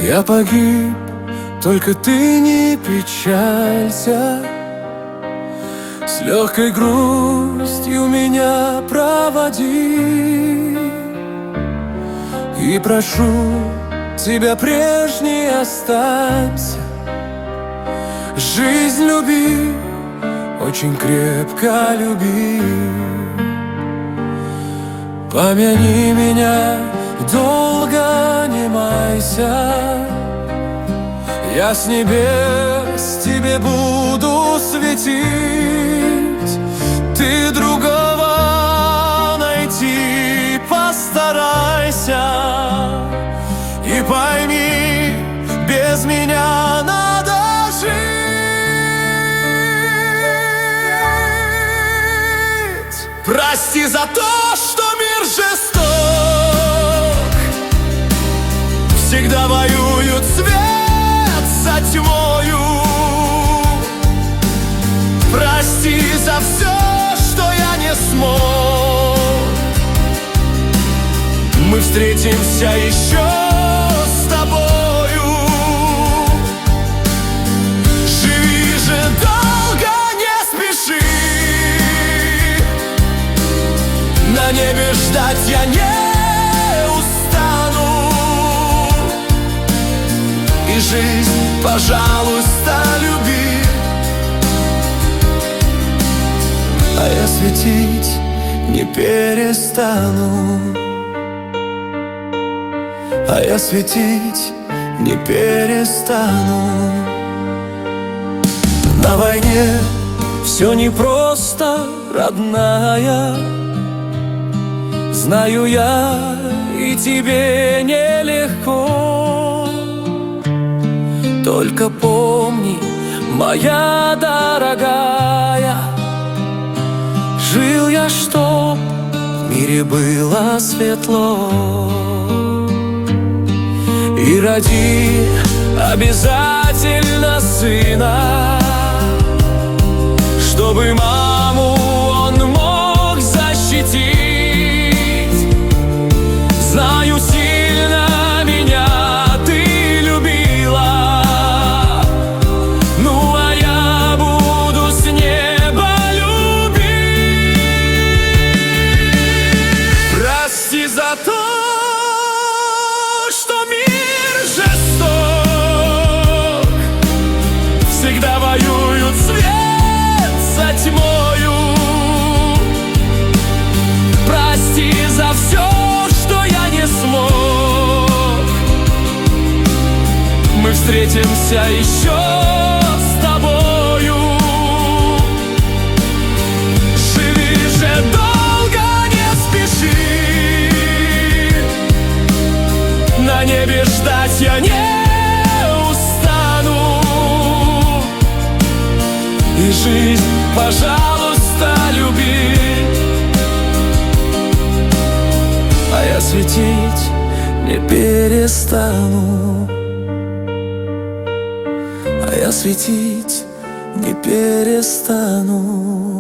Я погиб, только ты не печалься. С легкой грустью меня проводи. И прошу тебя, прежней останься. Жизнь люби, очень крепко люби. Помяни меня, долго не майся. Я с небес тебе буду светить. Ты другого найти постарайся. И пойми, без меня надо жить. Прости за то, что мир жесток. Всегда воюют свет за тьмою. Прости за все, что я не смог. Мы встретимся еще с тобою. Живи же долго, не спеши. На небе ждать я не устану. И жизнь, пожалуйста, люби. А я светить не перестану. А я светить не перестану. На войне все непросто, родная. Знаю я, и тебе нелегко. Только помни, моя дорогая, жил я, чтоб в мире было светло. И роди обязательно сына, чтобы маму он мог защитить. Знаю, сильно меня ты любила. Ну, а я буду с неба любить. Прости за то, что мир жесток. Всегда воюют свет за тьмою. Прости за все, что я не смог. Мы встретимся еще с тобою. Живи же долго, не спеши. На небе ждать я не устану. И жизнь, пожалуйста, люби. А я светить не перестану. А я светить не перестану.